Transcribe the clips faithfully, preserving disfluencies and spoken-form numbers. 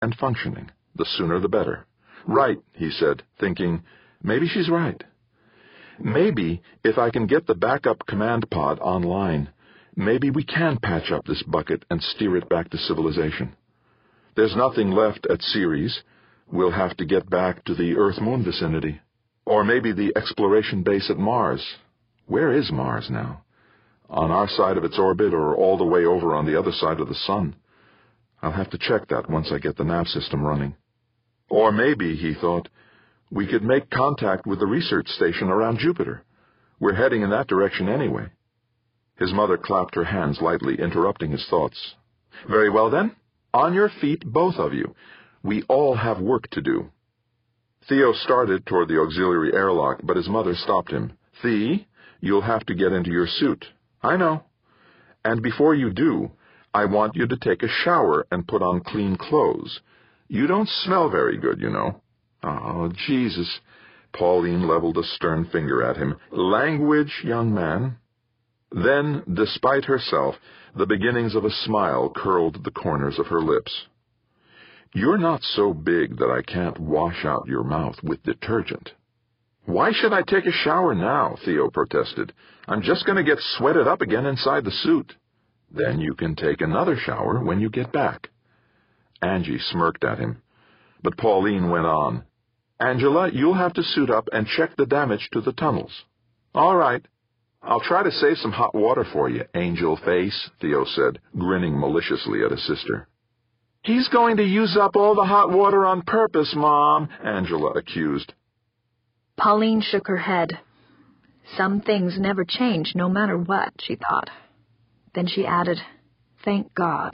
and functioning. The sooner the better. Right, he said, thinking, maybe she's right. Maybe, if I can get the backup command pod online, maybe we can patch up this bucket and steer it back to civilization. There's nothing left at Ceres. We'll have to get back to the Earth-Moon vicinity. Or maybe the exploration base at Mars. Where is Mars now? On our side of its orbit or all the way over on the other side of the Sun? I'll have to check that once I get the nav system running. Or maybe, he thought, we could make contact with the research station around Jupiter. We're heading in that direction anyway. His mother clapped her hands lightly, interrupting his thoughts. Very well then. On your feet, both of you. We all have work to do. Theo started toward the auxiliary airlock, but his mother stopped him. Thea, you'll have to get into your suit. I know. And before you do, I want you to take a shower and put on clean clothes. You don't smell very good, you know. Oh, Jesus. Pauline leveled a stern finger at him. Language, young man. Then, despite herself, the beginnings of a smile curled the corners of her lips. You're not so big that I can't wash out your mouth with detergent. Why should I take a shower now? Theo protested. I'm just going to get sweated up again inside the suit. Then you can take another shower when you get back. Angie smirked at him. But Pauline went on. Angela, you'll have to suit up and check the damage to the tunnels. All right. I'll try to save some hot water for you, angel face, Theo said, grinning maliciously at his sister. He's going to use up all the hot water on purpose, Mom, Angela accused. Pauline shook her head. Some things never change, no matter what, she thought. Then she added, Thank God.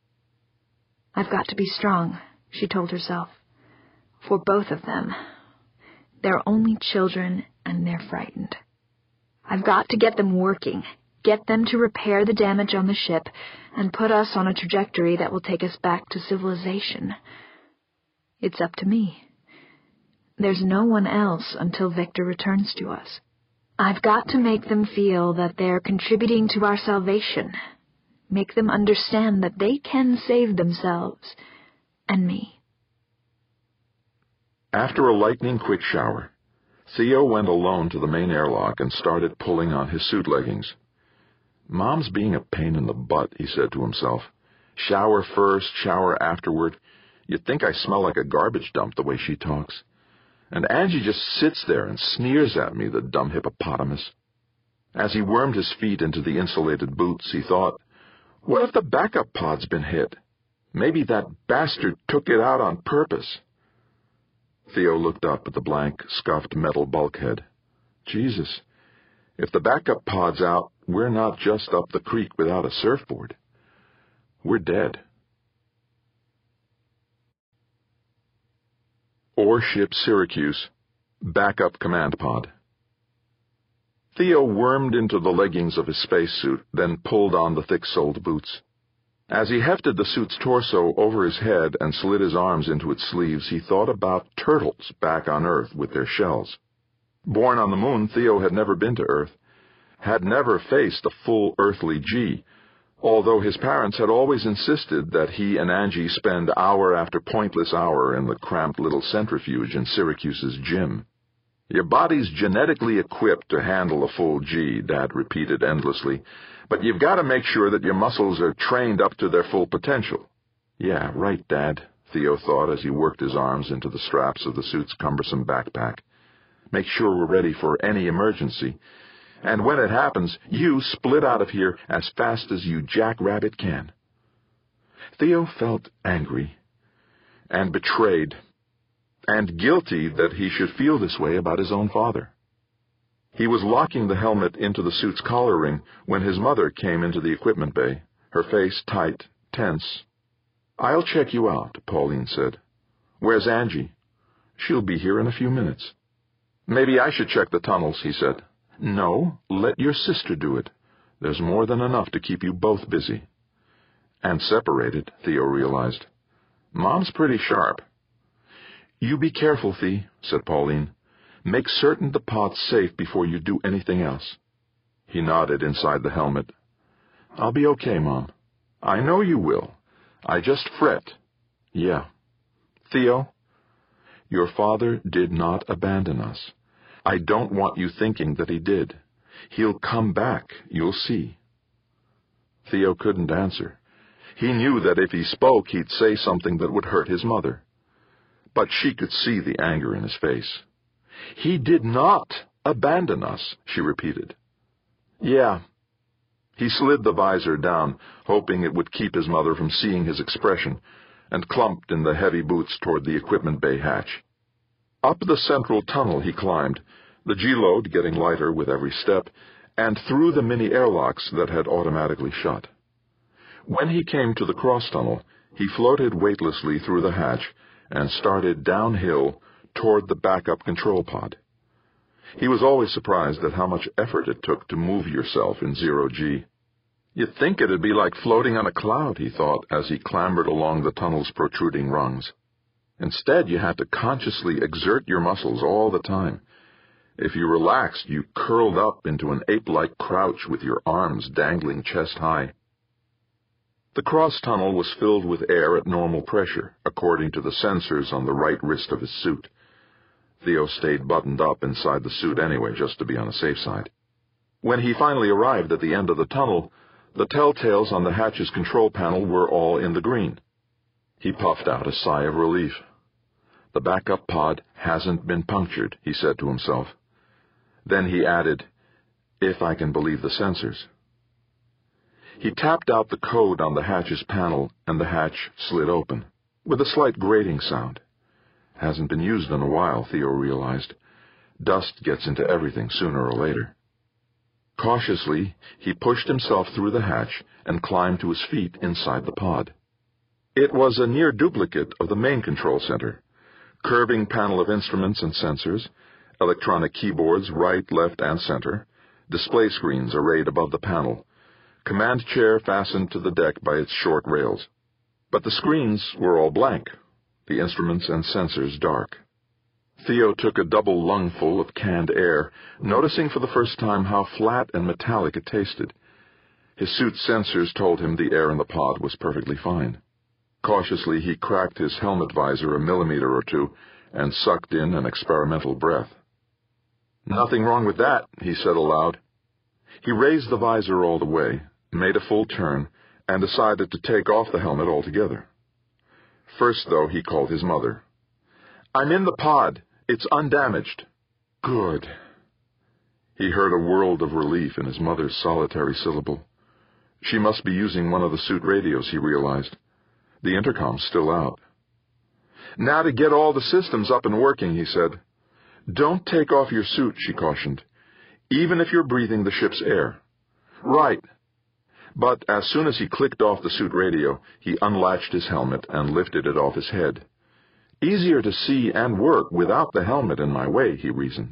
I've got to be strong, she told herself. For both of them. They're only children, and they're frightened. I've got to get them working, get them to repair the damage on the ship, and put us on a trajectory that will take us back to civilization. It's up to me. There's no one else until Victor returns to us. I've got to make them feel that they're contributing to our salvation. Make them understand that they can save themselves and me. After a lightning-quick shower, Theo went alone to the main airlock and started pulling on his suit leggings. Mom's being a pain in the butt, he said to himself. Shower first, shower afterward. You'd think I smell like a garbage dump the way she talks. And Angie just sits there and sneers at me, the dumb hippopotamus. As he wormed his feet into the insulated boots, he thought, what if the backup pod's been hit? Maybe that bastard took it out on purpose. Theo looked up at the blank, scuffed metal bulkhead. Jesus, if the backup pod's out, we're not just up the creek without a surfboard. We're dead. Ore ship Syracuse, backup command pod. Theo wormed into the leggings of his spacesuit, then pulled on the thick-soled boots. As he hefted the suit's torso over his head and slid his arms into its sleeves, he thought about turtles back on Earth with their shells. Born on the moon, Theo had never been to Earth, had never faced a full earthly G, although his parents had always insisted that he and Angie spend hour after pointless hour in the cramped little centrifuge in Syracuse's gym. Your body's genetically equipped to handle a full G, Dad repeated endlessly, but you've got to make sure that your muscles are trained up to their full potential. Yeah, right, Dad, Theo thought as he worked his arms into the straps of the suit's cumbersome backpack. Make sure we're ready for any emergency. And when it happens, you split out of here as fast as you jackrabbit can. Theo felt angry and betrayed and guilty that he should feel this way about his own father. He was locking the helmet into the suit's collar ring when his mother came into the equipment bay, her face tight, tense. I'll check you out, Pauline said. Where's Angie? She'll be here in a few minutes. Maybe I should check the tunnels, he said. No, let your sister do it. There's more than enough to keep you both busy. And separated, Theo realized. Mom's pretty sharp. You be careful, Thea, said Pauline. Make certain the pod's safe before you do anything else. He nodded inside the helmet. I'll be okay, Mom. I know you will. I just fret. Yeah, Theo, your father did not abandon us. I don't want you thinking that he did. He'll come back, you'll see. Theo couldn't answer. He knew that if he spoke, he'd say something that would hurt his mother. But she could see the anger in his face. He did not abandon us, she repeated. Yeah. He slid the visor down, hoping it would keep his mother from seeing his expression, and clumped in the heavy boots toward the equipment bay hatch. Up the central tunnel he climbed, the G-load getting lighter with every step, and through the mini airlocks that had automatically shut. When he came to the cross-tunnel, he floated weightlessly through the hatch and started downhill toward the backup control pod. He was always surprised at how much effort it took to move yourself in zero-G. You'd think it'd be like floating on a cloud, he thought, as he clambered along the tunnel's protruding rungs. Instead, you had to consciously exert your muscles all the time. If you relaxed, you curled up into an ape-like crouch with your arms dangling chest-high. The cross-tunnel was filled with air at normal pressure, according to the sensors on the right wrist of his suit. Theo stayed buttoned up inside the suit anyway, just to be on the safe side. When he finally arrived at the end of the tunnel, the telltales on the hatch's control panel were all in the green. He puffed out a sigh of relief. The backup pod hasn't been punctured, he said to himself. Then he added, if I can believe the sensors. He tapped out the code on the hatch's panel, and the hatch slid open, with a slight grating sound. Hasn't been used in a while, Theo realized. Dust gets into everything sooner or later. Cautiously, he pushed himself through the hatch and climbed to his feet inside the pod. It was a near duplicate of the main control center. Curving panel of instruments and sensors, electronic keyboards right, left, and center, display screens arrayed above the panel, command chair fastened to the deck by its short rails. But the screens were all blank, the instruments and sensors dark. Theo took a double lungful of canned air, noticing for the first time how flat and metallic it tasted. His suit's sensors told him the air in the pod was perfectly fine. Cautiously, he cracked his helmet visor a millimeter or two and sucked in an experimental breath. Nothing wrong with that, he said aloud. He raised the visor all the way, made a full turn, and decided to take off the helmet altogether. First, though, he called his mother. I'm in the pod. It's undamaged. Good. He heard a world of relief in his mother's solitary syllable. She must be using one of the suit radios, he realized. The intercom's still out. Now to get all the systems up and working, he said. Don't take off your suit, she cautioned, even if you're breathing the ship's air. Right. But as soon as he clicked off the suit radio, he unlatched his helmet and lifted it off his head. Easier to see and work without the helmet in my way, he reasoned.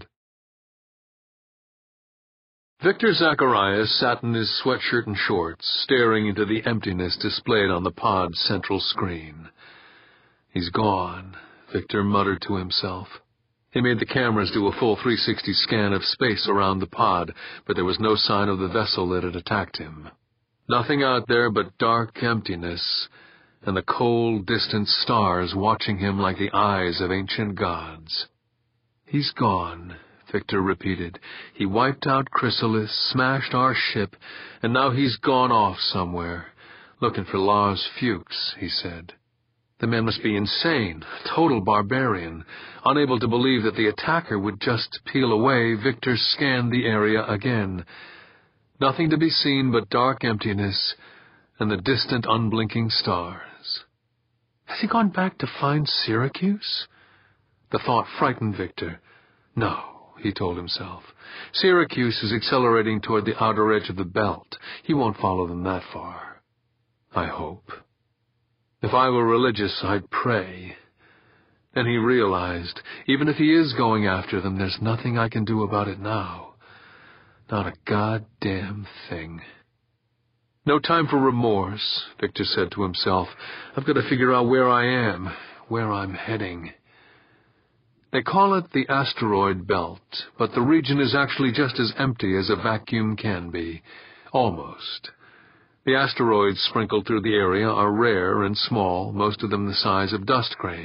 Victor Zacharias sat in his sweatshirt and shorts, staring into the emptiness displayed on the pod's central screen. He's gone, Victor muttered to himself. He made the cameras do a full three sixty scan of space around the pod, but there was no sign of the vessel that had attacked him. Nothing out there but dark emptiness, and the cold, distant stars watching him like the eyes of ancient gods. He's gone, Victor repeated. He wiped out Chrysalis, smashed our ship, and now he's gone off somewhere. Looking for Lars Fuchs, he said. The man must be insane, total barbarian. Unable to believe that the attacker would just peel away, Victor scanned the area again. Nothing to be seen but dark emptiness and the distant unblinking stars. Has he gone back to find Syracuse? The thought frightened Victor. No, he told himself. Syracuse is accelerating toward the outer edge of the belt. He won't follow them that far. I hope. If I were religious, I'd pray. Then he realized, even if he is going after them, there's nothing I can do about it now. Not a goddamn thing. No time for remorse, Victor said to himself. I've got to figure out where I am, where I'm heading. They call it the asteroid belt, but the region is actually just as empty as a vacuum can be. Almost. The asteroids sprinkled through the area are rare and small, most of them the size of dust grains.